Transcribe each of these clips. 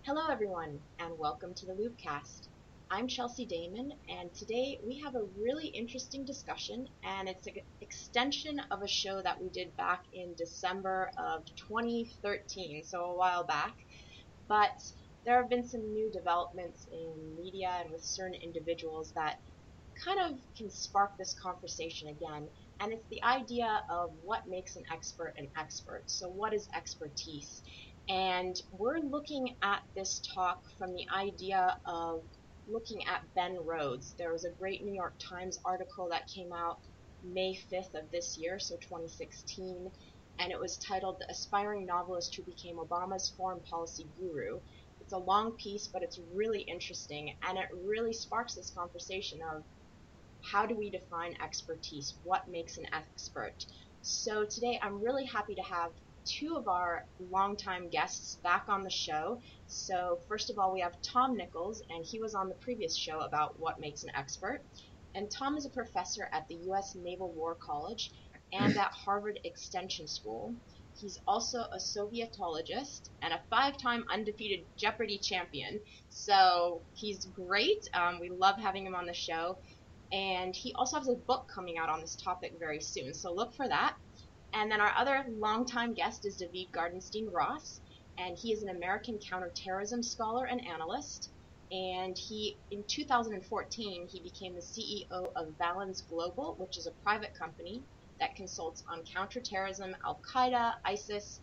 Hello, everyone, and welcome to the Loopcast. I'm Chelsea Damon, and today we have a really interesting discussion, and it's an extension of a show that we did back in December of 2013, so a while back. But there have been some new developments in media and with certain individuals that kind of can spark this conversation again, and it's the idea of what makes an expert an expert. So, what is expertise? And we're looking at this talk from the idea of looking at Ben Rhodes. There was a great New York Times article that came out May 5th of this year, so 2016, and it was titled The Aspiring Novelist Who Became Obama's Foreign Policy Guru. It's a long piece, but it's really interesting, and it really sparks this conversation of how do we define expertise? What makes an expert? So today I'm really happy to have two of our longtime guests back on the show. So first of all, we have Tom Nichols, and he was on the previous show about what makes an expert. And Tom is a professor at the U.S. Naval War College and at Harvard Extension School. He's also a Sovietologist and a five-time undefeated Jeopardy champion. So he's great. We love having him on the show. And he also has a book coming out on this topic very soon, so look for that. And then our other longtime guest is David Gartenstein Ross, and he is an American counterterrorism scholar and analyst. And in 2014, he became the CEO of Valens Global, which is a private company that consults on counterterrorism, Al Qaeda, ISIS,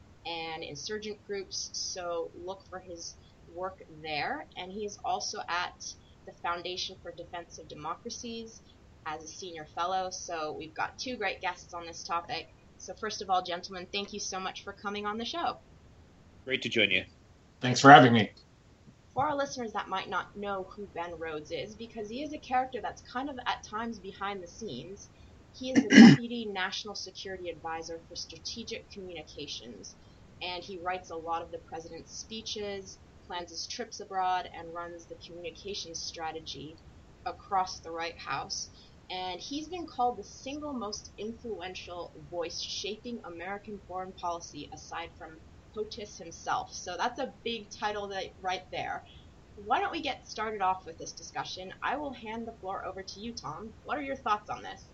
and insurgent groups. So look for his work there. And he is also at the Foundation for Defense of Democracies as a senior fellow. So we've got two great guests on this topic. So first of all, gentlemen, thank you so much for coming on the show. Great to join you. Thanks for having me. For our listeners that might not know who Ben Rhodes is, because he is a character that's kind of at times behind the scenes, he is the Deputy National Security Advisor for Strategic Communications, and he writes a lot of the president's speeches, plans his trips abroad, and runs the communications strategy across the White House. And he's been called the single most influential voice shaping American foreign policy aside from POTUS himself. So that's a big title right there. Why don't we get started off with this discussion? I will hand the floor over to you, Tom. What are your thoughts on this?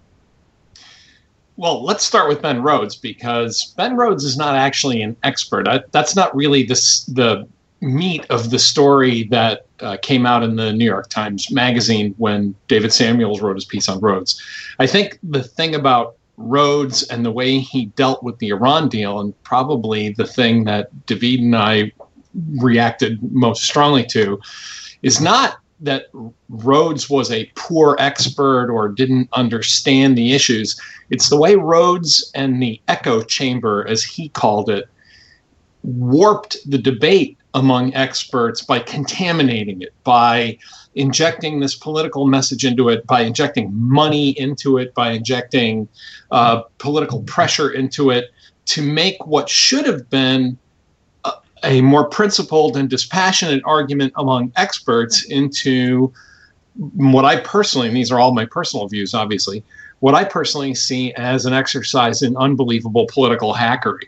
Well, let's start with Ben Rhodes, because Ben Rhodes is not actually an expert. That's not really the meat of the story that came out in the New York Times Magazine when David Samuels wrote his piece on Rhodes. I think the thing about Rhodes and the way he dealt with the Iran deal, and probably the thing that David and I reacted most strongly to, is not that Rhodes was a poor expert or didn't understand the issues. It's the way Rhodes and the echo chamber, as he called it, warped the debate among experts by contaminating it, by injecting this political message into it, by injecting money into it, by injecting political pressure into it, to make what should have been a more principled and dispassionate argument among experts into what I personally, and these are all my personal views, obviously, what I personally see as an exercise in unbelievable political hackery.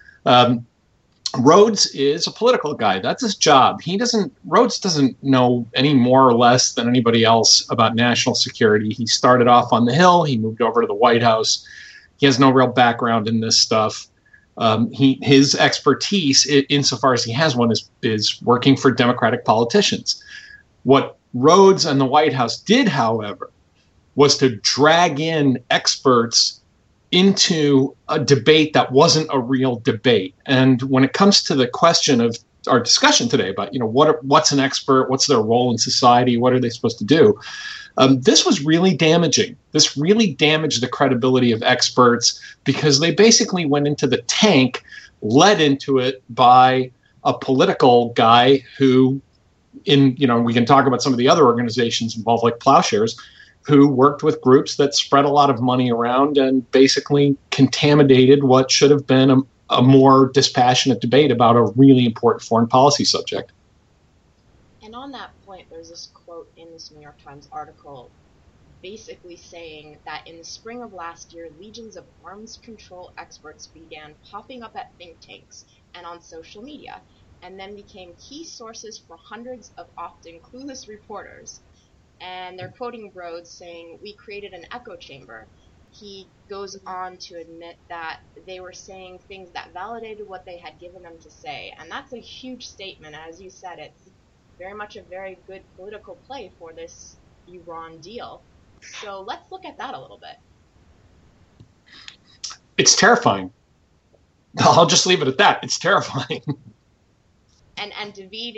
Rhodes is a political guy. That's his job. Rhodes doesn't know any more or less than anybody else about national security. He started off on the Hill. He moved over to the White House. He has no real background in this stuff. His expertise, insofar as he has one, is working for Democratic politicians. What Rhodes and the White House did, however, was to drag in experts into a debate that wasn't a real debate. And when it comes to the question of our discussion today about, what's an expert, what's their role in society, what are they supposed to do, this was really damaging. This really damaged the credibility of experts because they basically went into the tank, led into it by a political guy who, we can talk about some of the other organizations involved, like Plowshares, who worked with groups that spread a lot of money around and basically contaminated what should have been a more dispassionate debate about a really important foreign policy subject. And on that point, there's this quote in this New York Times article basically saying that in the spring of last year, legions of arms control experts began popping up at think tanks and on social media. and then became key sources for hundreds of often clueless reporters. And they're quoting Rhodes saying, "We created an echo chamber." He goes on to admit that they were saying things that validated what they had given them to say. And that's a huge statement. As you said, it's very much a very good political play for this Iran deal. So let's look at that a little bit. It's terrifying. I'll just leave it at that. It's terrifying. And David,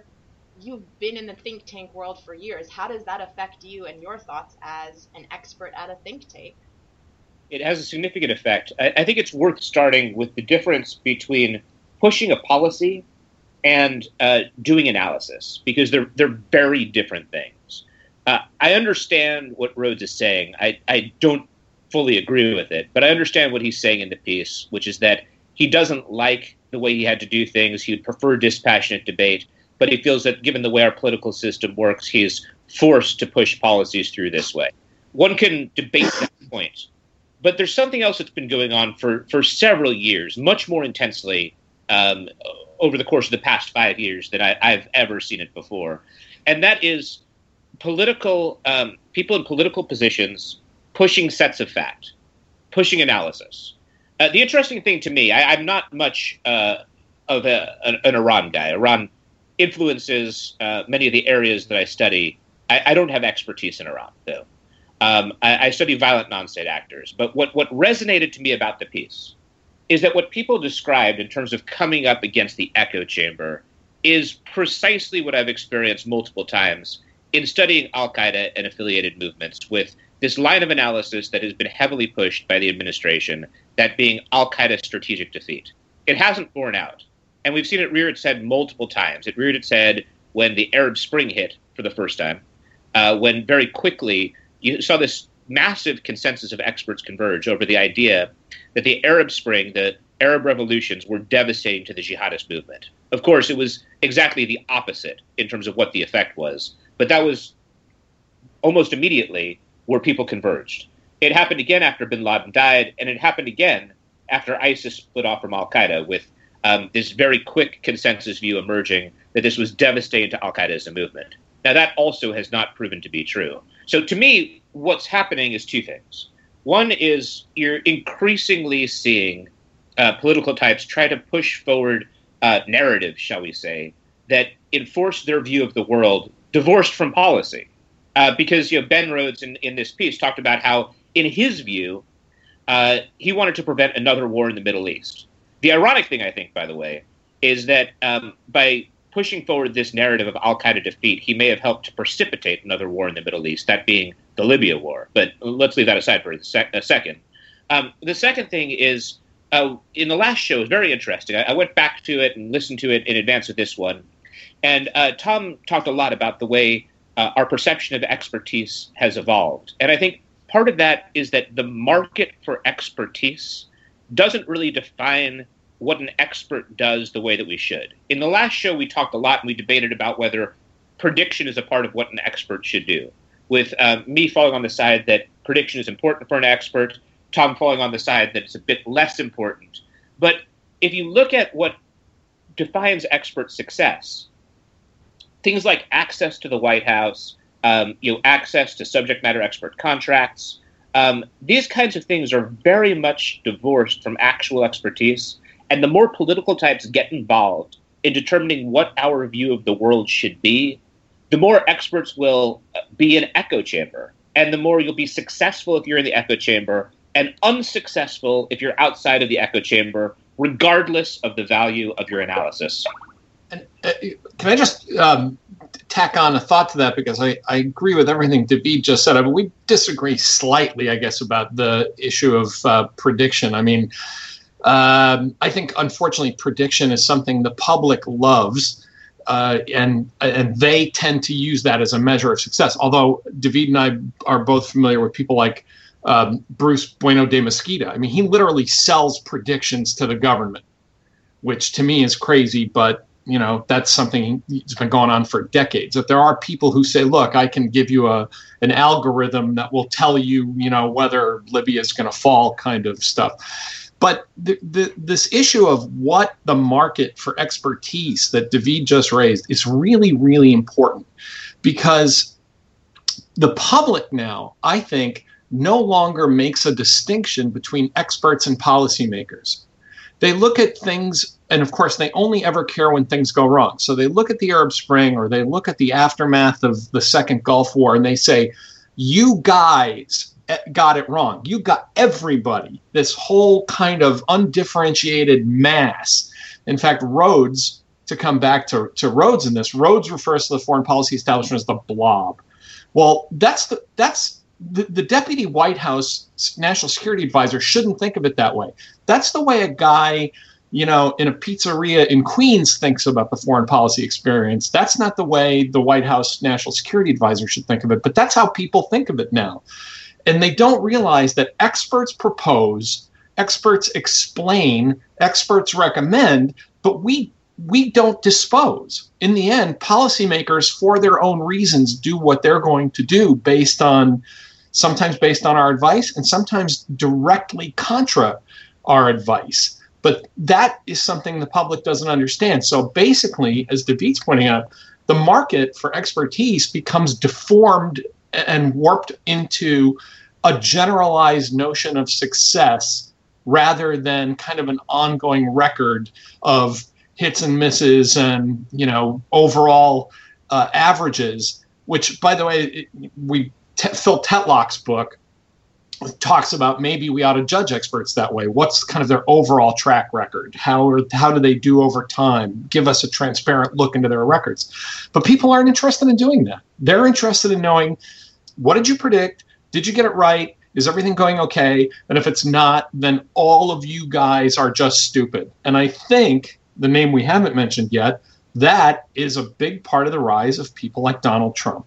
you've been in the think tank world for years. How does that affect you and your thoughts as an expert at a think tank? It has a significant effect. I think it's worth starting with the difference between pushing a policy and doing analysis, because they're very different things. I understand what Rhodes is saying. I don't fully agree with it, but I understand what he's saying in the piece, which is that he doesn't like the way he had to do things. He would prefer dispassionate debate, but he feels that given the way our political system works, he's forced to push policies through this way. One can debate that point, but there's something else that's been going on for several years, much more intensely over the course of the past 5 years than I've ever seen it before, and that is political people in political positions pushing sets of fact, pushing analysis. The interesting thing to me, I'm not much of an Iran guy. Iran influences many of the areas that I study. I don't have expertise in Iran, though. I study violent non-state actors. But what resonated to me about the piece is that what people described in terms of coming up against the echo chamber is precisely what I've experienced multiple times in studying al-Qaeda and affiliated movements, with this line of analysis that has been heavily pushed by the administration, that being al-Qaeda's strategic defeat. It hasn't borne out. And we've seen it rear its head multiple times. It reared its head when the Arab Spring hit for the first time, when very quickly you saw this massive consensus of experts converge over the idea that the Arab Spring, the Arab revolutions, were devastating to the jihadist movement. Of course, it was exactly the opposite in terms of what the effect was. But that was almost immediately where people converged. It happened again after bin Laden died, and it happened again after ISIS split off from al-Qaeda, with this very quick consensus view emerging that this was devastating to al-Qaeda as a movement. Now, that also has not proven to be true. So to me, what's happening is two things. One is you're increasingly seeing political types try to push forward narratives, shall we say, that enforce their view of the world divorced from policy. Because Ben Rhodes in this piece talked about how, in his view, he wanted to prevent another war in the Middle East. The ironic thing, I think, by the way, is that by pushing forward this narrative of al-Qaeda defeat, he may have helped to precipitate another war in the Middle East, that being the Libya war. But let's leave that aside for a second. The second thing is, in the last show, it was very interesting. I went back to it and listened to it in advance of this one. And Tom talked a lot about the way our perception of expertise has evolved. And I think part of that is that the market for expertise doesn't really define what an expert does the way that we should. In the last show, we talked a lot and we debated about whether prediction is a part of what an expert should do, with me falling on the side that prediction is important for an expert, Tom falling on the side that it's a bit less important. But if you look at what defines expert success, things like access to the White House, access to subject matter expert contracts, these kinds of things are very much divorced from actual expertise. And the more political types get involved in determining what our view of the world should be, the more experts will be an echo chamber. And the more you'll be successful if you're in the echo chamber, and unsuccessful if you're outside of the echo chamber, regardless of the value of your analysis. And can I just tack on a thought to that, because I agree with everything David just said. I mean, we disagree slightly, I guess, about the issue of prediction. I mean, I think, unfortunately, prediction is something the public loves, and they tend to use that as a measure of success. Although David and I are both familiar with people like Bruce Bueno de Mesquita. I mean, he literally sells predictions to the government, which to me is crazy, but that's something that's been going on for decades. That there are people who say, look, I can give you an algorithm that will tell you, whether Libya is going to fall, kind of stuff. But this issue of what the market for expertise that David just raised is really, really important, because the public now, I think, no longer makes a distinction between experts and policymakers. They look at things, and of course, they only ever care when things go wrong. So they look at the Arab Spring, or they look at the aftermath of the Second Gulf War, and they say, you guys got it wrong. You got everybody, this whole kind of undifferentiated mass. In fact, Rhodes, to come back to Rhodes in this, Rhodes refers to the foreign policy establishment as the blob. Well, that's the deputy White House national security advisor shouldn't think of it that way. That's the way a guy, in a pizzeria in Queens thinks about the foreign policy experience. That's not the way the White House national security advisor should think of it, but that's how people think of it now. And they don't realize that experts propose, experts explain, experts recommend, but we don't dispose. In the end, policymakers, for their own reasons, do what they're going to do sometimes based on our advice and sometimes directly contra our advice. But that is something the public doesn't understand. So basically, as David's pointing out, the market for expertise becomes deformed and warped into a generalized notion of success rather than kind of an ongoing record of hits and misses and, overall averages, which, by the way, Phil Tetlock's book talks about maybe we ought to judge experts that way. What's kind of their overall track record? How do they do over time? Give us a transparent look into their records. But people aren't interested in doing that. They're interested in knowing, what did you predict? Did you get it right? Is everything going okay? And if it's not, then all of you guys are just stupid. And I think the name we haven't mentioned yet, that is a big part of the rise of people like Donald Trump.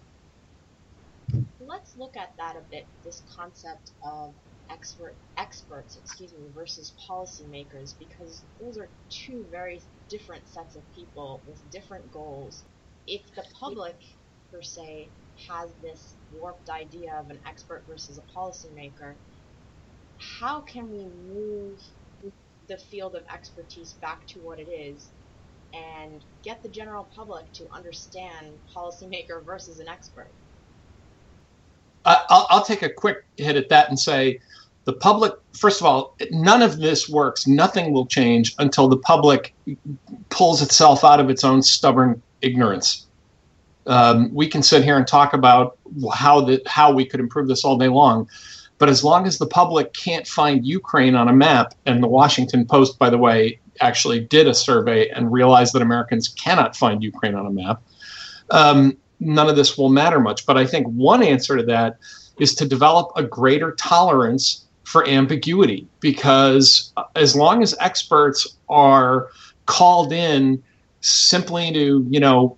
Let's look at that a bit, this concept of experts versus policymakers, because those are two very different sets of people with different goals. If the public, per se, has this warped idea of an expert versus a policymaker, how can we move the field of expertise back to what it is and get the general public to understand policymaker versus an expert? I'll take a quick hit at that and say the public, first of all, none of this works. Nothing will change until the public pulls itself out of its own stubborn ignorance. We can sit here and talk about how we could improve this all day long. But as long as the public can't find Ukraine on a map, and the Washington Post, by the way, actually did a survey and realized that Americans cannot find Ukraine on a map, none of this will matter much. But I think one answer to that is to develop a greater tolerance for ambiguity, because as long as experts are called in simply to,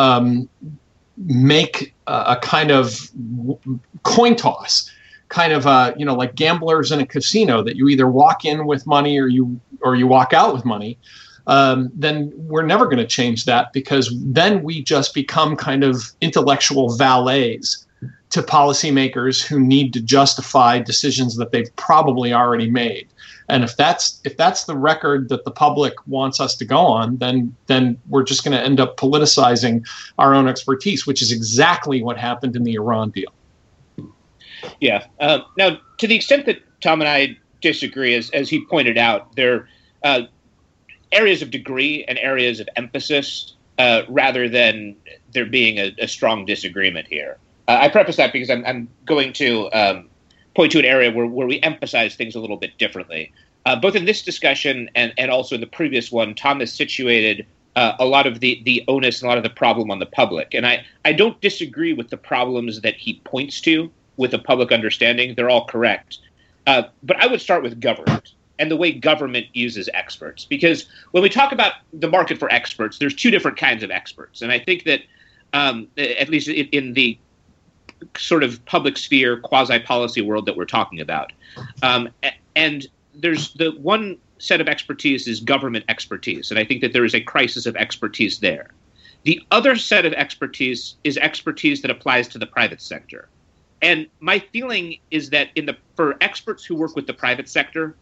make a kind of coin toss, kind of like gamblers in a casino, that you either walk in with money or you walk out with money, then we're never going to change that, because then we just become kind of intellectual valets to policymakers who need to justify decisions that they've probably already made. And if that's the record that the public wants us to go on, then we're just going to end up politicizing our own expertise, which is exactly what happened in the Iran deal. Yeah. Now, to the extent that Tom and I disagree, as he pointed out, there are areas of degree and areas of emphasis rather than there being a strong disagreement here. I preface that because I'm going to point to an area where we emphasize things a little bit differently. Both in this discussion and also in the previous one, Tom has situated a lot of the onus and a lot of the problem on the public. And I don't disagree with the problems that he points to with the public understanding. They're all correct. But I would start with government and the way government uses experts. Because when we talk about the market for experts, there's two different kinds of experts. And I think that, at least in the sort of public sphere, quasi-policy world that we're talking about. And there's the one set of expertise is government expertise. And I think that there is a crisis of expertise there. The other set of expertise is expertise that applies to the private sector. And my feeling is that for experts who work with the private sector,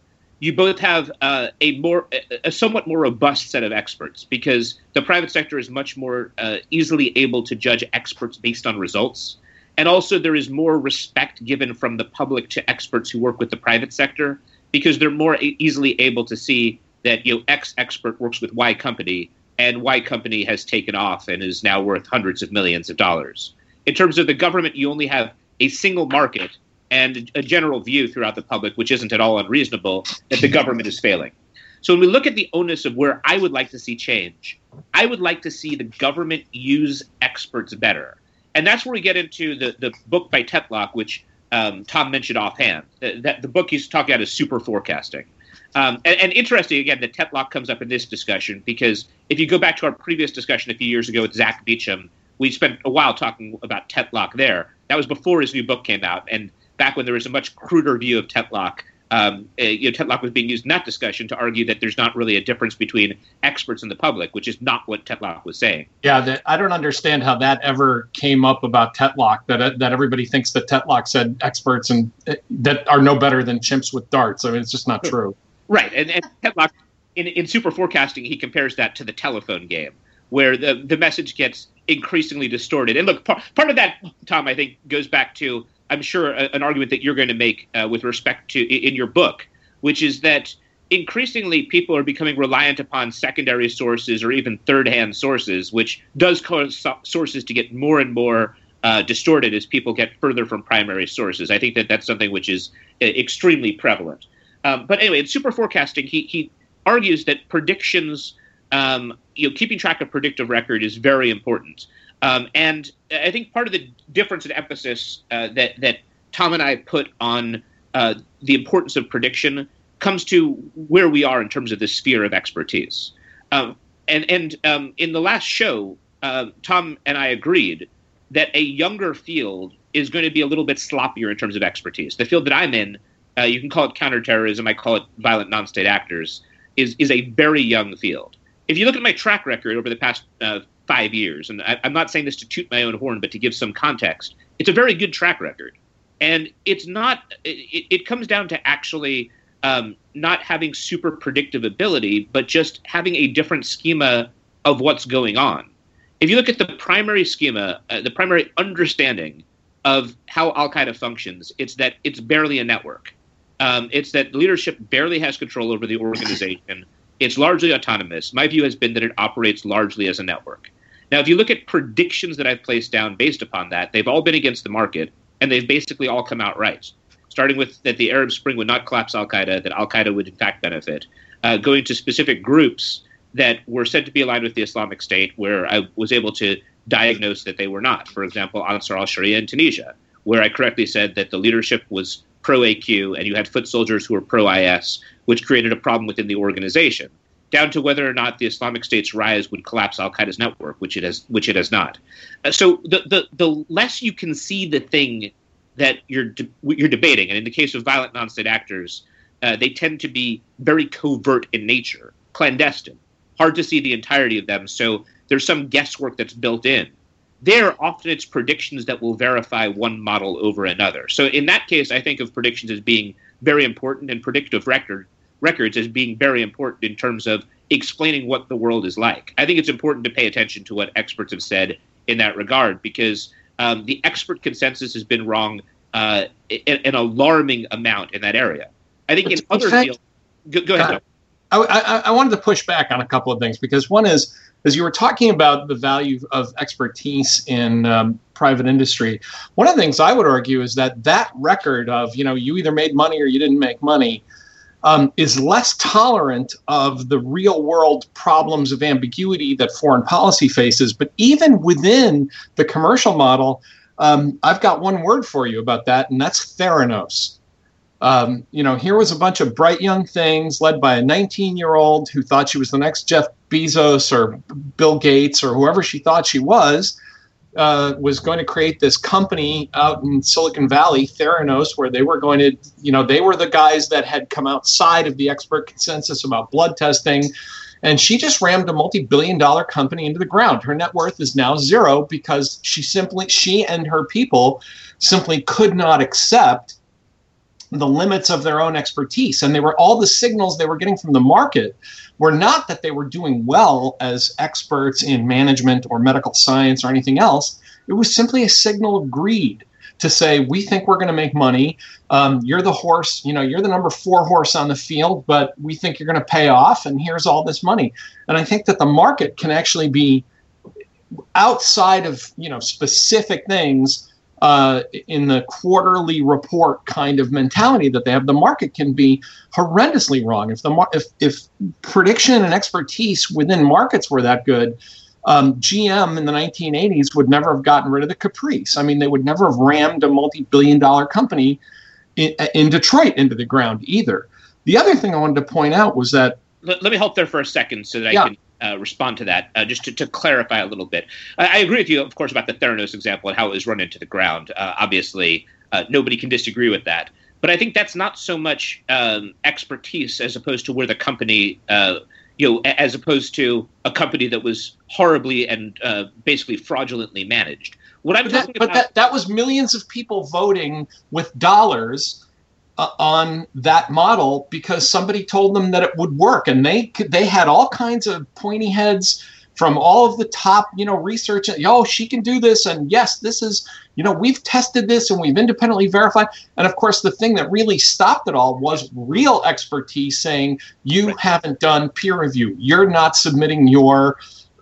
you both have a somewhat more robust set of experts, because the private sector is much more easily able to judge experts based on results. And also there is more respect given from the public to experts who work with the private sector, because they're more easily able to see that X expert works with Y company, and Y company has taken off and is now worth hundreds of millions of dollars. In terms of the government, you only have a single market and a general view throughout the public, which isn't at all unreasonable, that the government is failing. So when we look at the onus of where I would like to see change, I would like to see the government use experts better. And that's where we get into the book by Tetlock, which Tom mentioned offhand. That the book he's talking about is Super Forecasting. And interesting, again, that Tetlock comes up in this discussion, because if you go back to our previous discussion a few years ago with Zach Beecham, we spent a while talking about Tetlock there. That was before his new book came out, and back when there was a much cruder view of Tetlock. Tetlock was being used in that discussion to argue that there's not really a difference between experts and the public, which is not what Tetlock was saying. Yeah, I don't understand how that ever came up about Tetlock, that everybody thinks that Tetlock said experts and that are no better than chimps with darts. I mean, it's just not true. Right, and Tetlock, in Super Forecasting, he compares that to the telephone game, where the message gets increasingly distorted. And look, part of that, Tom, I think, goes back to, I'm sure, an argument that you're going to make with respect to in your book, which is that increasingly people are becoming reliant upon secondary sources or even third-hand sources, which does cause sources to get more and more distorted as people get further from primary sources. I think that that's something which is extremely prevalent. But anyway, in Super Forecasting, he argues that predictions, keeping track of predictive record is very important. And I think part of the difference in emphasis that Tom and I put on the importance of prediction comes to where we are in terms of the sphere of expertise. And in the last show, Tom and I agreed that a younger field is going to be a little bit sloppier in terms of expertise. The field that I'm in, you can call it counterterrorism, I call it violent non-state actors, is a very young field. If you look at my track record over the past 5 years, and I'm not saying this to toot my own horn, but to give some context, it's a very good track record. And it's not, it comes down to actually not having super predictive ability, but just having a different schema of what's going on. If you look at the primary schema, the primary understanding of how Al-Qaeda functions, it's that it's barely a network. It's that leadership barely has control over the organization. It's largely autonomous. My view has been that it operates largely as a network. Now, if you look at predictions that I've placed down based upon that, they've all been against the market, and they've basically all come out right. Starting with that the Arab Spring would not collapse Al-Qaeda, that Al-Qaeda would in fact benefit. Going to specific groups that were said to be aligned with the Islamic State, where I was able to diagnose that they were not. For example, Ansar al-Sharia in Tunisia, where I correctly said that the leadership was pro-AQ and you had foot soldiers who were pro-IS, which created a problem within the organization, down to whether or not the Islamic State's rise would collapse Al-Qaeda's network, which it has not. So the less you can see the thing that you're debating, and in the case of violent non-state actors, they tend to be very covert in nature, clandestine, hard to see the entirety of them, so there's some guesswork that's built in. There, often it's predictions that will verify one model over another. So in that case, I think of predictions as being very important, and predictive records as being very important in terms of explaining what the world is like. I think it's important to pay attention to what experts have said in that regard, because the expert consensus has been wrong an alarming amount in that area. I think in other fields... Go ahead. I wanted to push back on a couple of things, because one is, as you were talking about the value of expertise in private industry, one of the things I would argue is that record of, you either made money or you didn't make money, is less tolerant of the real world problems of ambiguity that foreign policy faces. But even within the commercial model, I've got one word for you about that, and that's Theranos. Here was a bunch of bright young things led by a 19-year-old who thought she was the next Jeff Bezos or Bill Gates or whoever she thought she was going to create this company out in Silicon Valley, Theranos, where they were going to, they were the guys that had come outside of the expert consensus about blood testing. And she just rammed a multi-billion-dollar company into the ground. Her net worth is now zero because she and her people simply could not accept the limits of their own expertise. And they were all the signals they were getting from the market were not that they were doing well as experts in management or medical science or anything else. It was simply a signal of greed to say, we think we're going to make money. You're the horse, you're the number 4 horse on the field, but we think you're going to pay off, and here's all this money. And I think that the market can actually be outside of, specific things in the quarterly report kind of mentality that they have. The market can be horrendously wrong. If prediction and expertise within markets were that good, GM in the 1980s would never have gotten rid of the Caprice. I mean, they would never have rammed a multi-billion-dollar company in Detroit into the ground either. The other thing I wanted to point out was that... Let me help there for a second so that I can respond to that, just to clarify a little bit. I agree with you, of course, about the Theranos example and how it was run into the ground. Obviously, nobody can disagree with that. But I think that's not so much expertise as opposed to where the company... as opposed to a company that was horribly and basically fraudulently managed. What I'm talking about, that was millions of people voting with dollars on that model because somebody told them that it would work, and they had all kinds of pointy heads from all of the top, research. She can do this, and yes, this is, we've tested this and we've independently verified. And of course, the thing that really stopped it all was real expertise saying, you haven't done peer review. You're not submitting your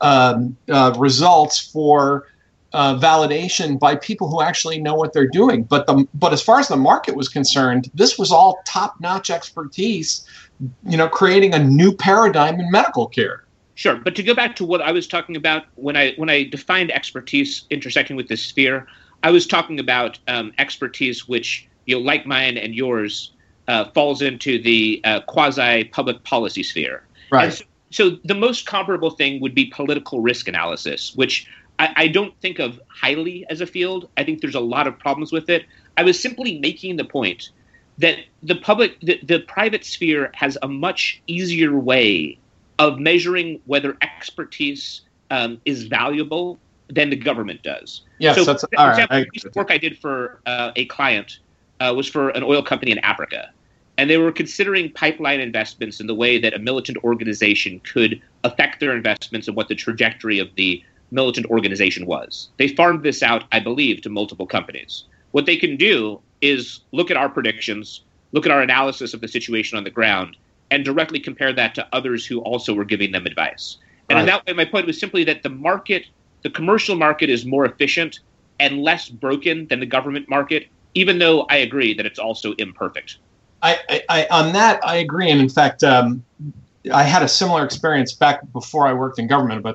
results for validation by people who actually know what they're doing. But as far as the market was concerned, this was all top-notch expertise, creating a new paradigm in medical care. Sure, but to go back to what I was talking about when I defined expertise intersecting with this sphere, I was talking about expertise which, like mine and yours, falls into the quasi-public policy sphere. Right. And so the most comparable thing would be political risk analysis, which I don't think of highly as a field. I think there's a lot of problems with it. I was simply making the point that the private sphere has a much easier way of measuring whether expertise is valuable than the government does. Yes, so, that's for all example, right. the work I did for a client was for an oil company in Africa. And they were considering pipeline investments in the way that a militant organization could affect their investments and what the trajectory of the militant organization was. They farmed this out, I believe, to multiple companies. What they can do is look at our predictions, look at our analysis of the situation on the ground, and directly compare that to others who also were giving them advice. And in that way, my point was simply that the commercial market is more efficient and less broken than the government market, even though I agree that it's also imperfect. On that, I agree. And in fact, I had a similar experience back before I worked in government about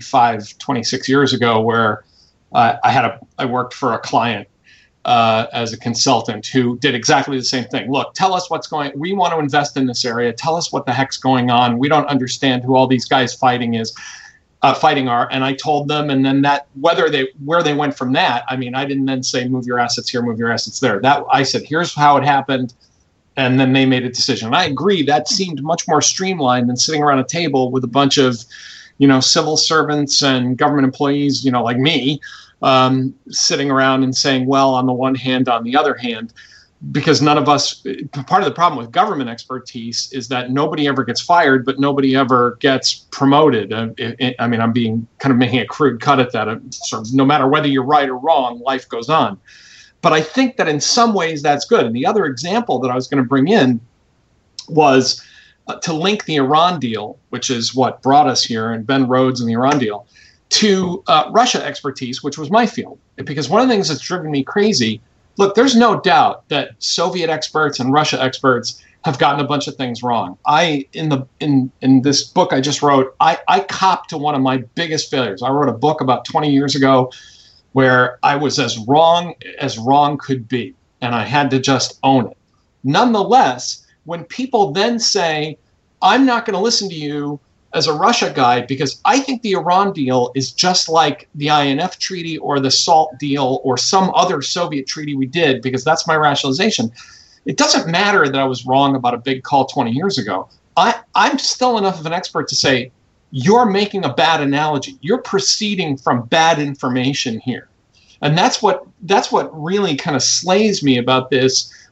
26 years ago, where I worked for a client as a consultant who did exactly the same thing. Look, tell us we want to invest in this area. Tell us what the heck's going on. We don't understand who all these guys fighting are. And I told them, and then where they went from that, I mean, I didn't then say, move your assets here, move your assets there. I said, here's how it happened. And then they made a decision. And I agree, that seemed much more streamlined than sitting around a table with a bunch of, civil servants and government employees, like me, sitting around and saying, well, on the one hand, on the other hand, because none of us, part of the problem with government expertise is that nobody ever gets fired, but nobody ever gets promoted. I mean, I'm kind of making a crude cut at that. Sort of, no matter whether you're right or wrong, life goes on. But I think that in some ways that's good. And the other example that I was going to bring in was to link the Iran deal, which is what brought us here, and Ben Rhodes and the Iran deal, to Russia expertise, which was my field. Because one of the things that's driven me crazy, look, there's no doubt that Soviet experts and Russia experts have gotten a bunch of things wrong. In this book I just wrote, I copped to one of my biggest failures. I wrote a book about 20 years ago where I was as wrong could be, and I had to just own it. Nonetheless, when people then say, I'm not going to listen to you as a Russia guy because I think the Iran deal is just like the INF treaty or the SALT deal or some other Soviet treaty we did, because that's my rationalization. It doesn't matter that I was wrong about a big call 20 years ago. I'm still enough of an expert to say, you're making a bad analogy. You're proceeding from bad information here. And that's what really kind of slays me about this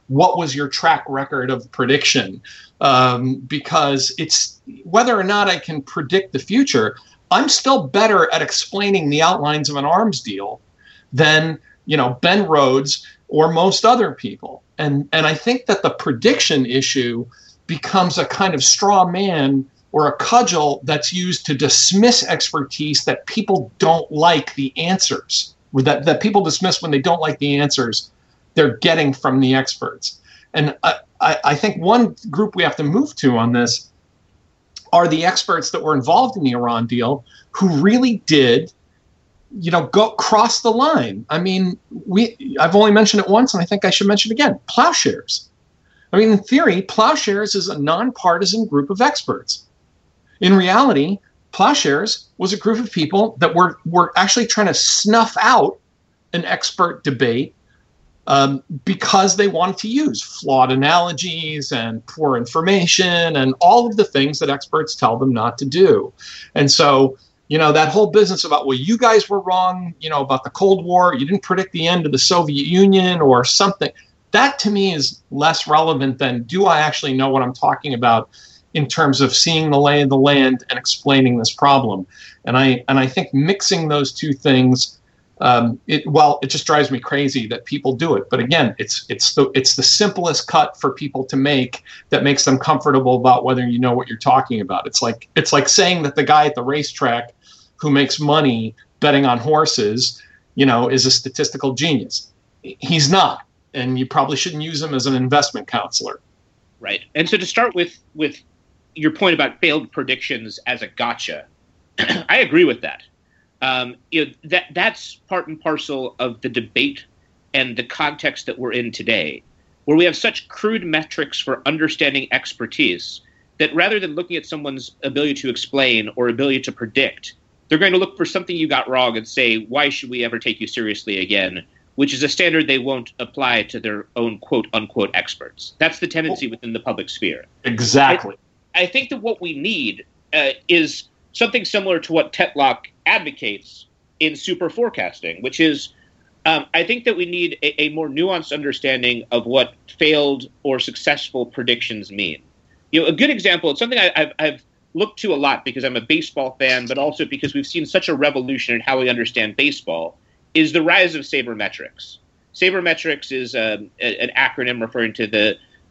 what was your track record of prediction? Because it's whether or not I can predict the future, I'm still better at explaining the outlines of an arms deal than, Ben Rhodes or most other people. And I think that the prediction issue becomes a kind of straw man or a cudgel that's used to dismiss expertise that people don't like the answers, that people dismiss when they don't like the answers they're getting from the experts. And I think one group we have to move to on this are the experts that were involved in the Iran deal who really did, go cross the line. I mean, I've only mentioned it once, and I think I should mention it again. Plowshares. I mean, in theory, Plowshares is a nonpartisan group of experts. In reality, Plowshares was a group of people that were actually trying to snuff out an expert debate because they wanted to use flawed analogies and poor information and all of the things that experts tell them not to do. And so, that whole business about, well, you guys were wrong, about the Cold War, you didn't predict the end of the Soviet Union or something. That to me is less relevant than, do I actually know what I'm talking about in terms of seeing the lay of the land and explaining this problem? And I think mixing those two things, it just drives me crazy that people do it. But again, it's the simplest cut for people to make that makes them comfortable about whether you know what you're talking about. It's like saying that the guy at the racetrack who makes money betting on horses, is a statistical genius. He's not, and you probably shouldn't use him as an investment counselor. Right. And so to start with your point about failed predictions as a gotcha, I agree with that. That's part and parcel of the debate and the context that we're in today, where we have such crude metrics for understanding expertise that rather than looking at someone's ability to explain or ability to predict, they're going to look for something you got wrong and say, why should we ever take you seriously again? Which is a standard they won't apply to their own quote unquote experts. That's the tendency within the public sphere. Exactly. I think that what we need is something similar to what Tetlock advocates in super forecasting, which is I think that we need a more nuanced understanding of what failed or successful predictions mean. A good example, it's something I've looked to a lot because I'm a baseball fan, but also because we've seen such a revolution in how we understand baseball, is the rise of sabermetrics. Sabermetrics is an acronym referring to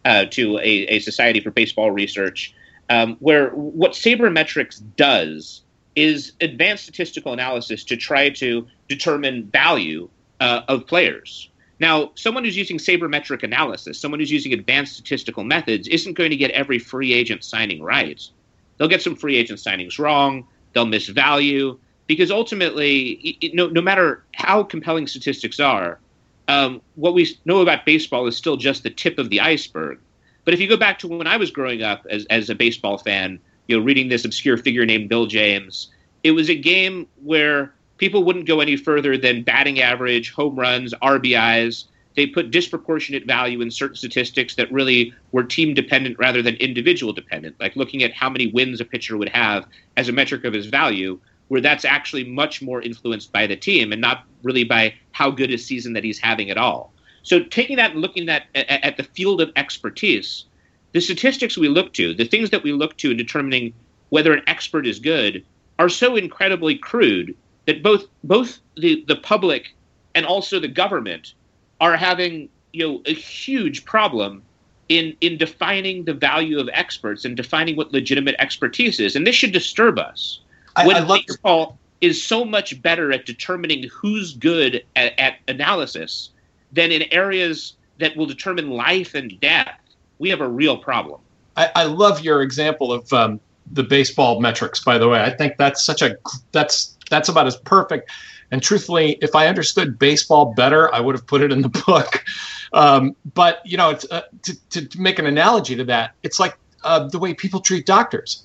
a Society for Baseball Research, where what sabermetrics does is advanced statistical analysis to try to determine value of players. Now, someone who's using sabermetric analysis, someone who's using advanced statistical methods, isn't going to get every free agent signing right. They'll get some free agent signings wrong. They'll miss value. Because ultimately, no matter how compelling statistics are, what we know about baseball is still just the tip of the iceberg. But if you go back to when I was growing up as a baseball fan, reading this obscure figure named Bill James, it was a game where people wouldn't go any further than batting average, home runs, RBIs. They put disproportionate value in certain statistics that really were team dependent rather than individual dependent, like looking at how many wins a pitcher would have as a metric of his value, where that's actually much more influenced by the team and not really by how good a season that he's having at all. So taking that and looking at the field of expertise, the statistics we look to, the things that we look to in determining whether an expert is good, are so incredibly crude that both the public and also the government are having a huge problem in defining the value of experts and defining what legitimate expertise is. And this should disturb us. When baseball is so much better at determining who's good at analysis than in areas that will determine life and death, we have a real problem. I love your example of the baseball metrics, by the way. I think that's about as perfect. And truthfully, if I understood baseball better, I would have put it in the book. But it's, to make an analogy to that, it's like the way people treat doctors.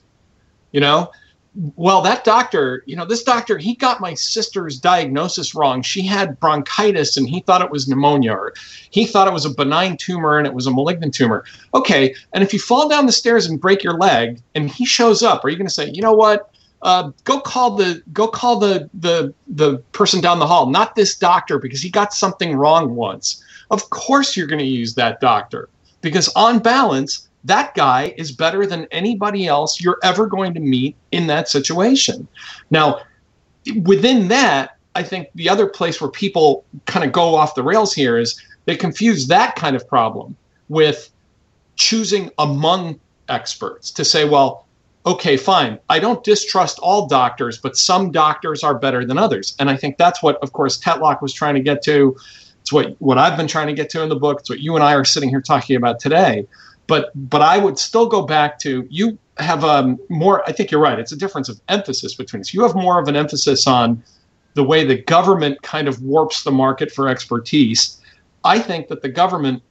Well, that doctor, this doctor, he got my sister's diagnosis wrong. She had bronchitis and he thought it was pneumonia, or he thought it was a benign tumor and it was a malignant tumor. Okay, and if you fall down the stairs and break your leg and he shows up, are you going to say, you know what? Go call the person down the hall, not this doctor, because he got something wrong once. Of course you're going to use that doctor, because on balance, that guy is better than anybody else you're ever going to meet in that situation. Now, within that, I think the other place where people kind of go off the rails here is they confuse that kind of problem with choosing among experts to say, well, okay, fine, I don't distrust all doctors, but some doctors are better than others. And I think that's what, of course, Tetlock was trying to get to. It's what I've been trying to get to in the book. It's what you and I are sitting here talking about today. But I would still go back to, you have more, I think you're right, it's a difference of emphasis between us. You have more of an emphasis on the way the government kind of warps the market for expertise. I think that the government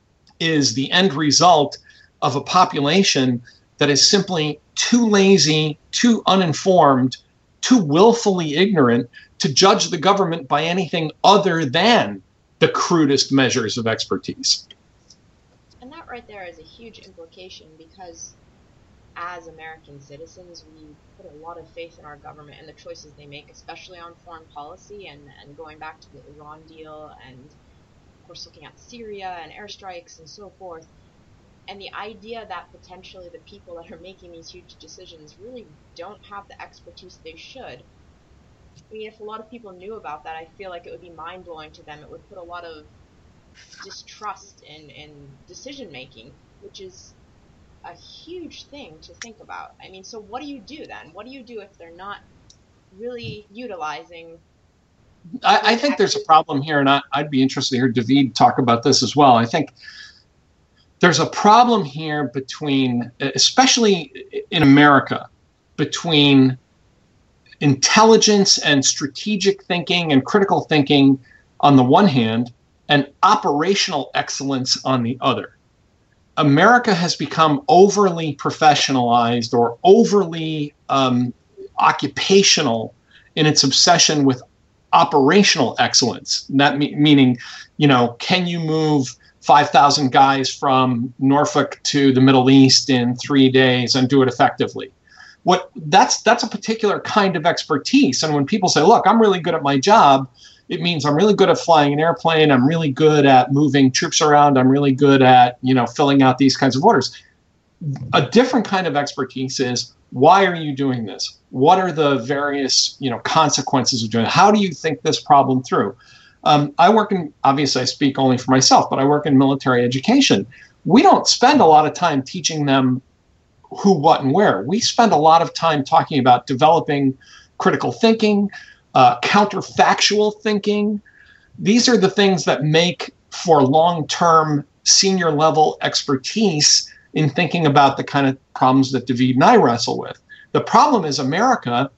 is the end result of a population that is simply too lazy, too uninformed, too willfully ignorant to judge the government by anything other than the crudest measures of expertise. And that right there is a huge implication, because as American citizens, we put a lot of faith in our government and the choices they make, especially on foreign policy, and going back to the Iran deal, and of course looking at Syria and airstrikes and so forth. And the idea that potentially the people that are making these huge decisions really don't have the expertise they should. I mean, if a lot of people knew about that, I feel like it would be mind-blowing to them. It would put a lot of distrust in decision-making, which is a huge thing to think about. I mean, so what do you do then? What do you do if they're not really utilizing... I think there's a problem here, and I'd be interested to hear David talk about this as well. I think there's a problem here between, especially in America, between intelligence and strategic thinking and critical thinking on the one hand, and operational excellence on the other. America has become overly professionalized or overly occupational in its obsession with operational excellence. That meaning, can you move 5,000 guys from Norfolk to the Middle East in 3 days and do it effectively? That's a particular kind of expertise. And when people say, look, I'm really good at my job, it means I'm really good at flying an airplane, I'm really good at moving troops around, I'm really good at, filling out these kinds of orders. A different kind of expertise is, why are you doing this? What are the various, consequences of doing it? How do you think this problem through? Obviously I speak only for myself, but I work in military education. We don't spend a lot of time teaching them who, what, and where. We spend a lot of time talking about developing critical thinking, counterfactual thinking. These are the things that make for long-term senior level expertise in thinking about the kind of problems that David and I wrestle with. The problem is America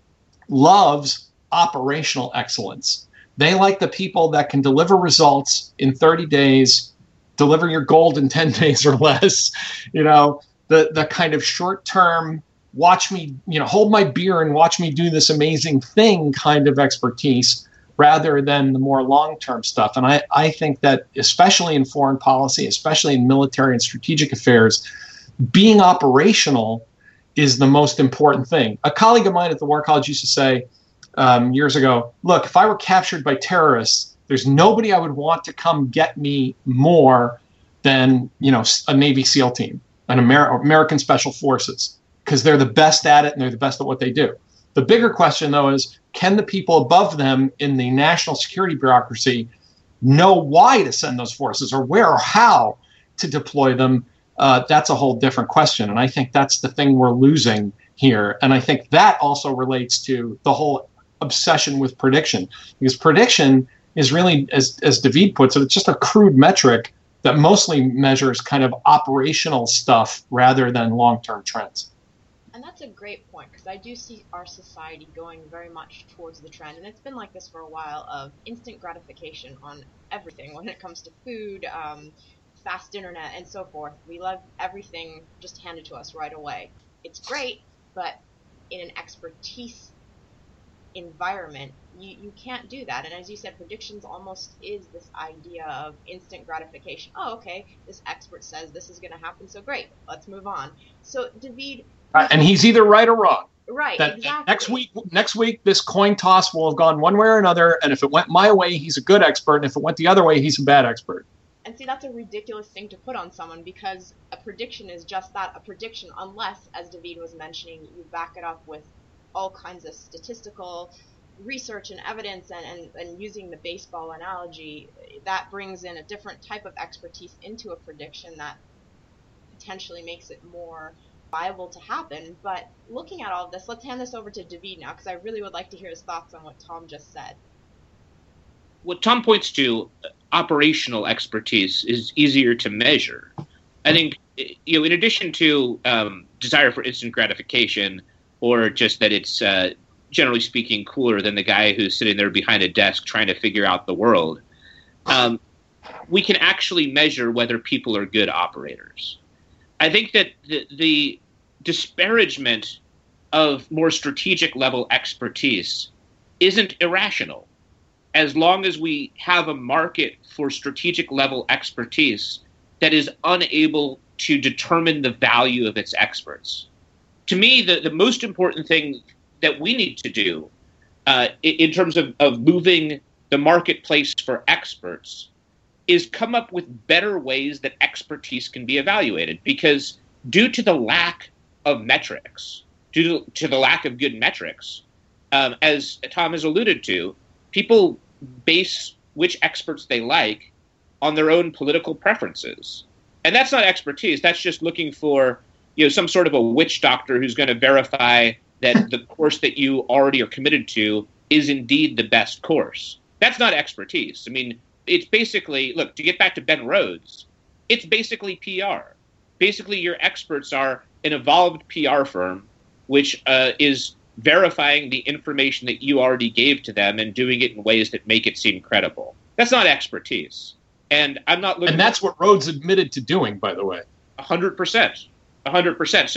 loves operational excellence. They like the people that can deliver results in 30 days, deliver your gold in 10 days or less, the kind of short-term, watch me, hold my beer and watch me do this amazing thing kind of expertise, rather than the more long-term stuff. And I think that, especially in foreign policy, especially in military and strategic affairs, being operational is the most important thing. A colleague of mine at the War College used to say years ago, look, if I were captured by terrorists, there's nobody I would want to come get me more than, a Navy SEAL team, an American Special Forces, because they're the best at it and they're the best at what they do. The bigger question, though, is, can the people above them in the national security bureaucracy know why to send those forces, or where or how to deploy them? That's a whole different question. And I think that's the thing we're losing here. And I think that also relates to the whole obsession with prediction, because prediction is really, as David puts it, it's just a crude metric that mostly measures kind of operational stuff rather than long-term trends. And that's a great point, because I do see our society going very much towards the trend, and it's been like this for a while, of instant gratification on everything when it comes to food, fast internet, and so forth. We love everything just handed to us right away. It's great, but in an expertise environment, you can't do that. And as you said, predictions almost is this idea of instant gratification. Oh, okay, this expert says this is going to happen, so great, let's move on. So, David... And he's either right or wrong. Right, that exactly. next week, this coin toss will have gone one way or another, and if it went my way, he's a good expert, and if it went the other way, he's a bad expert. And see, that's a ridiculous thing to put on someone because a prediction is just that, a prediction, unless, as David was mentioning, you back it up with all kinds of statistical research and evidence and using the baseball analogy. That brings in a different type of expertise into a prediction that potentially makes it more viable to happen. But looking at all of this, let's hand this over to David now, because I really would like to hear his thoughts on what Tom just said. What Tom points to, operational expertise, is easier to measure. I think, in addition to desire for instant gratification, or just that it's generally speaking cooler than the guy who's sitting there behind a desk trying to figure out the world, we can actually measure whether people are good operators. I think that the disparagement of more strategic level expertise isn't irrational. As long as we have a market for strategic level expertise that is unable to determine the value of its experts. To me, the most important thing that we need to do in terms of moving the marketplace for experts is come up with better ways that expertise can be evaluated. Because due to the lack of metrics, due to the lack of good metrics, as Tom has alluded to, people base which experts they like on their own political preferences. And that's not expertise. That's just looking for, some sort of a witch doctor who's going to verify that the course that you already are committed to is indeed the best course. That's not expertise. I mean, it's basically, look, to get back to Ben Rhodes, it's basically PR. Basically, your experts are an evolved PR firm, which is verifying the information that you already gave to them and doing it in ways that make it seem credible. That's not expertise. And I'm not looking. And that's what Rhodes admitted to doing, by the way. 100%. 100%.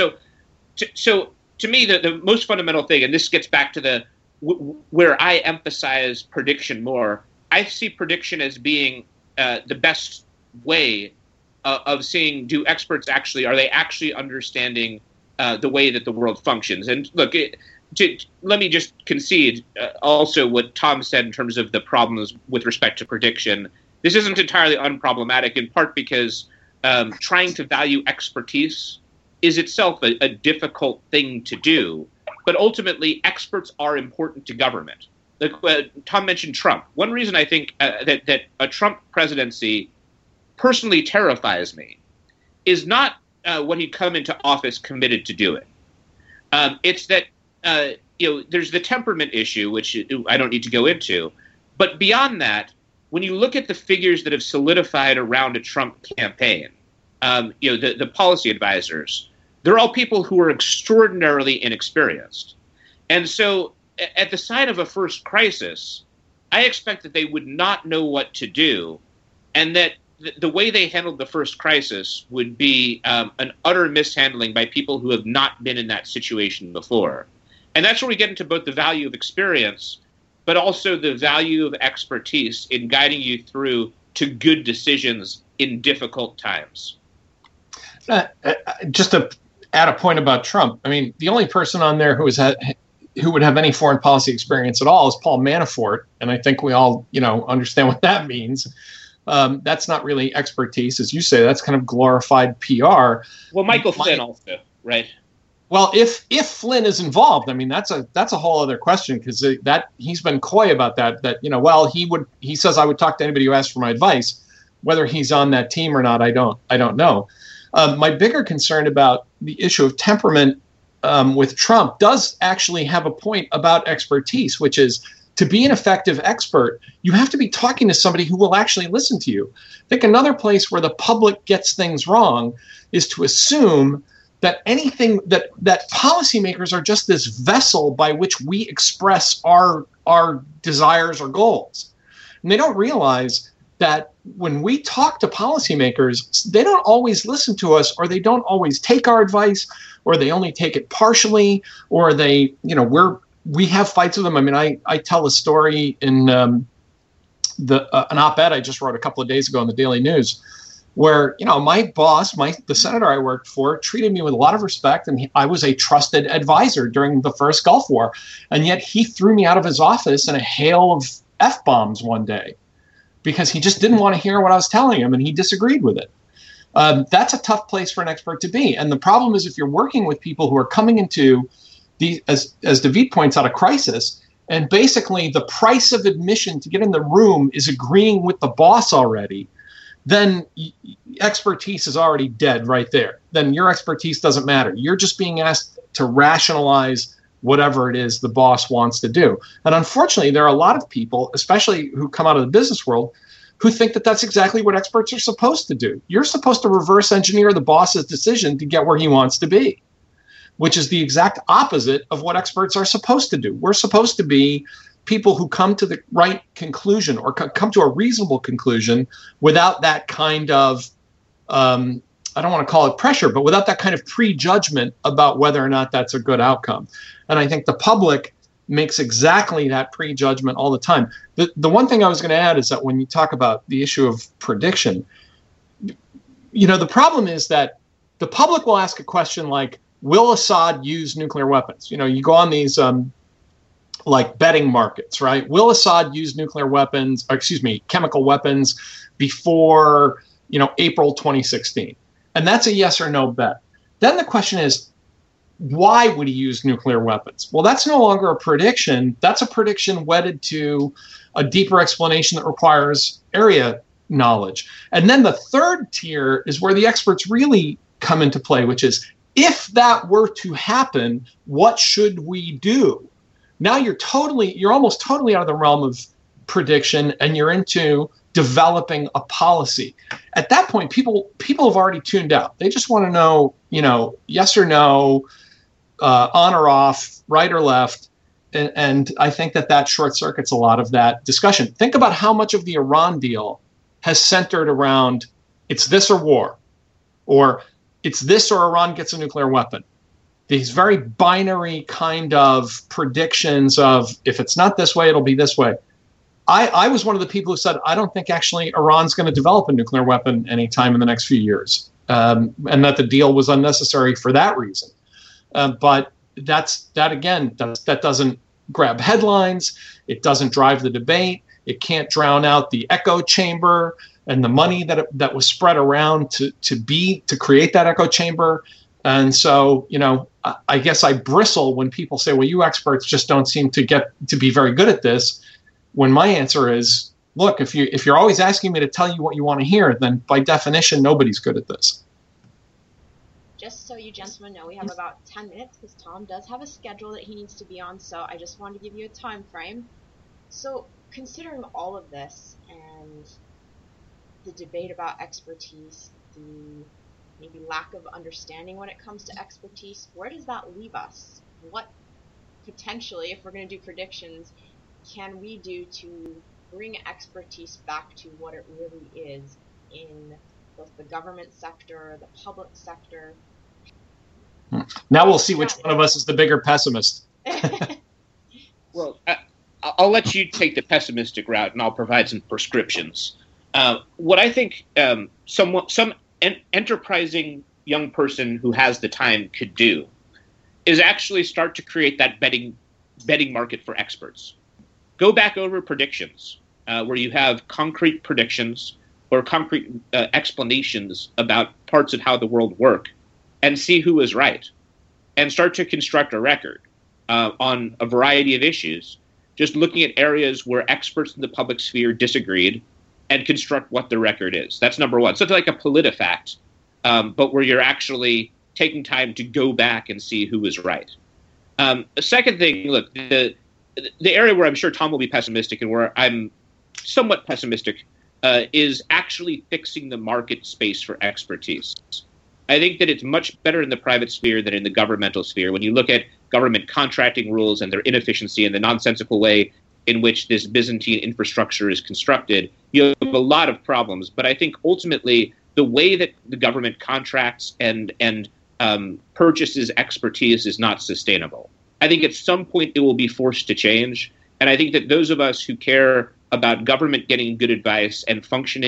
So to me, the most fundamental thing, and this gets back to where I emphasize prediction more, I see prediction as being the best way of seeing, are they actually understanding the way that the world functions? And look, let me just concede also what Tom said in terms of the problems with respect to prediction. This isn't entirely unproblematic, in part because trying to value expertise is itself a difficult thing to do. But ultimately, experts are important to government. Tom mentioned Trump. One reason I think that a Trump presidency personally terrifies me is not what he'd come into office committed to doing. It's that there's the temperament issue, which I don't need to go into. But beyond that, when you look at the figures that have solidified around a Trump campaign, the policy advisors, they're all people who are extraordinarily inexperienced. And so at the sign of a first crisis, I expect that they would not know what to do, and that the way they handled the first crisis would be an utter mishandling by people who have not been in that situation before. And that's where we get into both the value of experience, but also the value of expertise in guiding you through to good decisions in difficult times. Just to add a point about Trump, I mean, the only person on there who would have any foreign policy experience at all is Paul Manafort, and I think we all, understand what that means. That's not really expertise, as you say. That's kind of glorified PR. Well, Michael Flynn also, right? Well, if Flynn is involved, I mean, that's a whole other question, because that he's been coy about that. He says I would talk to anybody who asked for my advice. Whether he's on that team or not, I don't know. My bigger concern about the issue of temperament with Trump does actually have a point about expertise, which is, to be an effective expert, you have to be talking to somebody who will actually listen to you. I think another place where the public gets things wrong is to assume that anything that policymakers are just this vessel by which we express our desires or goals. And they don't realize that when we talk to policymakers, they don't always listen to us, or they don't always take our advice, or they only take it partially, or we have fights with them. I mean, I tell a story in an op-ed I just wrote a couple of days ago in the Daily News where, my boss, the senator I worked for, treated me with a lot of respect, and I was a trusted advisor during the first Gulf War. And yet he threw me out of his office in a hail of F-bombs one day because he just didn't want to hear what I was telling him, and he disagreed with it. That's a tough place for an expert to be. And the problem is if you're working with people who are coming into, as David points out, a crisis, and basically the price of admission to get in the room is agreeing with the boss already, then expertise is already dead right there. Then your expertise doesn't matter. You're just being asked to rationalize whatever it is the boss wants to do. And unfortunately, there are a lot of people, especially who come out of the business world, who think that that's exactly what experts are supposed to do. You're supposed to reverse engineer the boss's decision to get where he wants to be, which is the exact opposite of what experts are supposed to do. We're supposed to be people who come to the right conclusion or come to a reasonable conclusion without that kind of, I don't want to call it pressure, but without that kind of prejudgment about whether or not that's a good outcome. And I think the public makes exactly that prejudgment all the time. The one thing I was going to add is that when you talk about the issue of prediction, the problem is that the public will ask a question like, will Assad use nuclear weapons? You go on these like betting markets, right? Will Assad use chemical weapons before, April 2016? And that's a yes or no bet. Then the question is, why would he use nuclear weapons? Well, that's no longer a prediction. That's a prediction wedded to a deeper explanation that requires area knowledge. And then the third tier is where the experts really come into play, which is, if that were to happen, what should we do? Now you're almost totally out of the realm of prediction, and you're into developing a policy. At that point, people have already tuned out. They just want to know, yes or no, on or off, right or left. And I think that short circuits a lot of that discussion. Think about how much of the Iran deal has centered around it's this or war, or it's this or Iran gets a nuclear weapon. These very binary kind of predictions of if it's not this way, it'll be this way. I was one of the people who said, I don't think actually Iran's going to develop a nuclear weapon anytime in the next few years, and that the deal was unnecessary for that reason. But that doesn't grab headlines. It doesn't drive the debate. It can't drown out the echo chamber and the money that was spread around to create that echo chamber. And so, I guess I bristle when people say, well, you experts just don't seem to get to be very good at this, when my answer is, look, if you're always asking me to tell you what you want to hear, then by definition, nobody's good at this. Just so you gentlemen know, we have about 10 minutes because Tom does have a schedule that he needs to be on, so I just wanted to give you a time frame. So considering all of this and the debate about expertise, the maybe lack of understanding when it comes to expertise, where does that leave us? What potentially, if we're going to do predictions, can we do to bring expertise back to what it really is in both the government sector, the public sector? Now we'll see which one of us is the bigger pessimist. Well, I'll let you take the pessimistic route, and I'll provide some prescriptions. What I think some enterprising young person who has the time could do is actually start to create that betting market for experts. Go back over predictions where you have concrete predictions or concrete explanations about parts of how the world work, and see who is right, and start to construct a record on a variety of issues, just looking at areas where experts in the public sphere disagreed, and construct what the record is. That's number one. Something like a PolitiFact, but where you're actually taking time to go back and see who is right. The second thing, look, the area where I'm sure Tom will be pessimistic and where I'm somewhat pessimistic is actually fixing the market space for expertise. I think that it's much better in the private sphere than in the governmental sphere. When you look at government contracting rules and their inefficiency and the nonsensical way in which this Byzantine infrastructure is constructed, you have a lot of problems. But I think ultimately the way that the government contracts and purchases expertise is not sustainable. I think at some point it will be forced to change. And I think that those of us who care about government getting good advice and functioning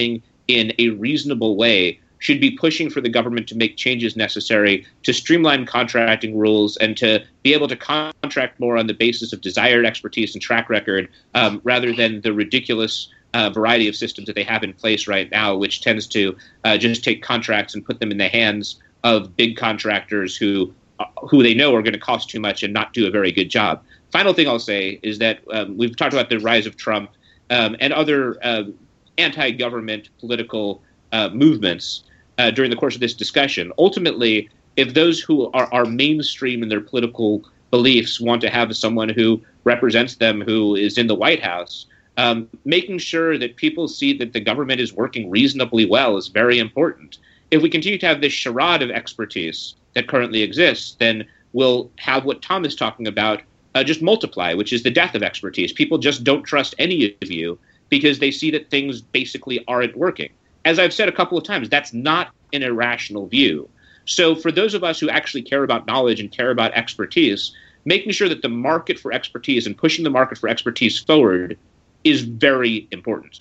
in a reasonable way should be pushing for the government to make changes necessary to streamline contracting rules and to be able to contract more on the basis of desired expertise and track record, rather than the ridiculous variety of systems that they have in place right now, which tends to just take contracts and put them in the hands of big contractors who they know are going to cost too much and not do a very good job. Final thing I'll say is that we've talked about the rise of Trump and other anti-government political movements during the course of this discussion. Ultimately, if those who are mainstream in their political beliefs want to have someone who represents them who is in the White House, making sure that people see that the government is working reasonably well is very important. If we continue to have this charade of expertise that currently exists, then we'll have what Tom is talking about just multiply, which is the death of expertise. People just don't trust any of you because they see that things basically aren't working. As I've said a couple of times, that's not an irrational view. So for those of us who actually care about knowledge and care about expertise, making sure that the market for expertise and pushing the market for expertise forward is very important.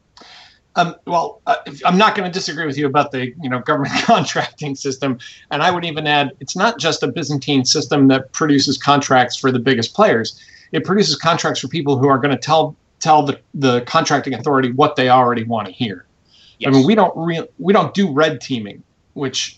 I'm not going to disagree with you about the government contracting system, and I would even add it's not just a Byzantine system that produces contracts for the biggest players. It produces contracts for people who are going to tell the contracting authority what they already want to hear. Yes. I mean, we don't do red teaming, which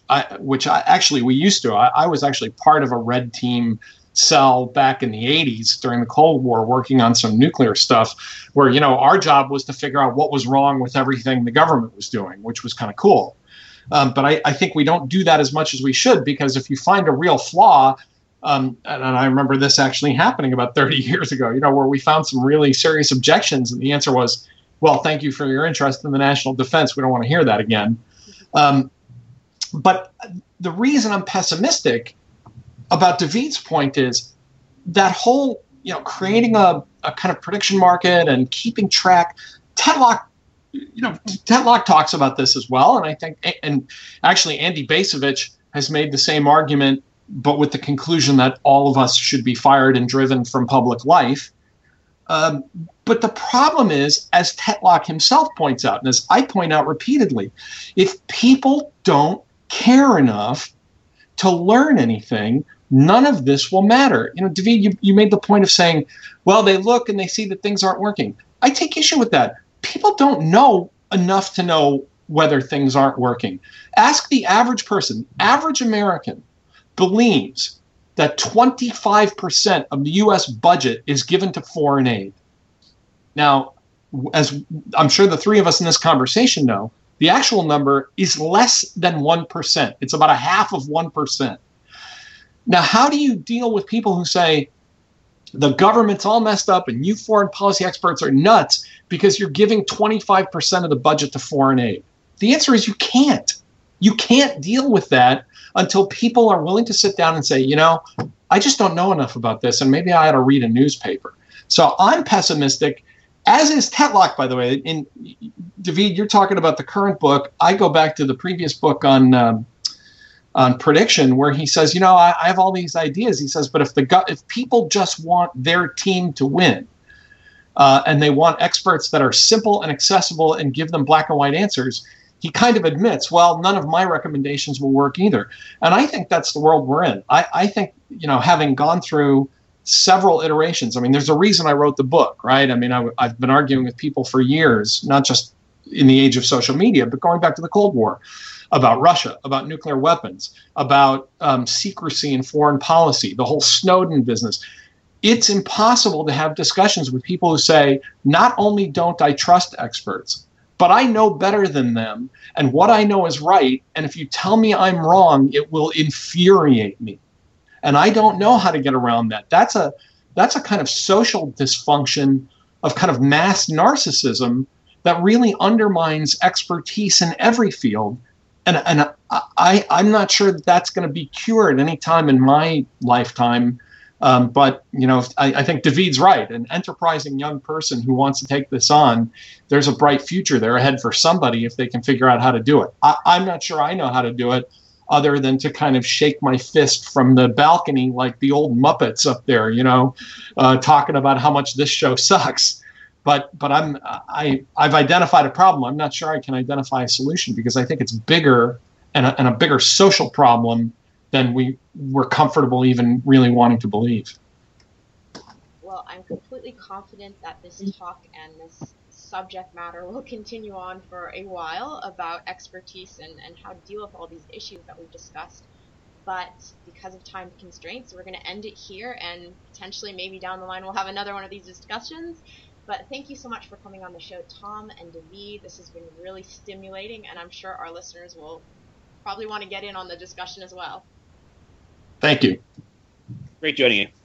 we used to. I was actually part of a red team cell back in the 80s during the Cold War, working on some nuclear stuff where, our job was to figure out what was wrong with everything the government was doing, which was kind of cool. But I think we don't do that as much as we should, because if you find a real flaw, and I remember this actually happening about 30 years ago, where we found some really serious objections, and the answer was, well, thank you for your interest in the national defense. We don't want to hear that again. But the reason I'm pessimistic about David's point is that whole, creating a kind of prediction market and keeping track. Tetlock talks about this as well, and I think, and actually Andy Bacevich has made the same argument, but with the conclusion that all of us should be fired and driven from public life. But the problem is, as Tetlock himself points out, and as I point out repeatedly, if people don't care enough to learn anything, none of this will matter. David, you made the point of saying, well, they look and they see that things aren't working. I take issue with that. People don't know enough to know whether things aren't working. Ask the average person. Average American believes that 25% of the U.S. budget is given to foreign aid. Now, as I'm sure the three of us in this conversation know, the actual number is less than 1%. It's about a half of 1%. Now, how do you deal with people who say the government's all messed up and you foreign policy experts are nuts because you're giving 25% of the budget to foreign aid? The answer is you can't. You can't deal with that until people are willing to sit down and say, I just don't know enough about this, and maybe I ought to read a newspaper. So I'm pessimistic, as is Tetlock, by the way. And David, you're talking about the current book. I go back to the previous book on prediction, where he says, I have all these ideas. He says, but if people just want their team to win, and they want experts that are simple and accessible and give them black and white answers, he kind of admits, well, none of my recommendations will work either. And I think that's the world we're in. I think, having gone through several iterations, there's a reason I wrote the book, right? I've been arguing with people for years, not just in the age of social media, but going back to the Cold War, about Russia, about nuclear weapons, about secrecy in foreign policy, the whole Snowden business. It's impossible to have discussions with people who say, not only don't I trust experts, but I know better than them, and what I know is right, and if you tell me I'm wrong, it will infuriate me. And I don't know how to get around that. That's a kind of social dysfunction of kind of mass narcissism that really undermines expertise in every field. And I'm not sure that that's going to be cured any time in my lifetime. But I think David's right. An enterprising young person who wants to take this on, there's a bright future there ahead for somebody if they can figure out how to do it. I'm not sure I know how to do it, other than to kind of shake my fist from the balcony like the old Muppets up there, talking about how much this show sucks. But I've identified a problem. I'm not sure I can identify a solution because I think it's bigger and a bigger social problem than we're comfortable even really wanting to believe. Well, I'm completely confident that this talk and this subject matter will continue on for a while about expertise and how to deal with all these issues that we've discussed. But because of time constraints, we're going to end it here, and potentially maybe down the line we'll have another one of these discussions. But thank you so much for coming on the show, Tom and David. This has been really stimulating, and I'm sure our listeners will probably want to get in on the discussion as well. Thank you. Great joining you.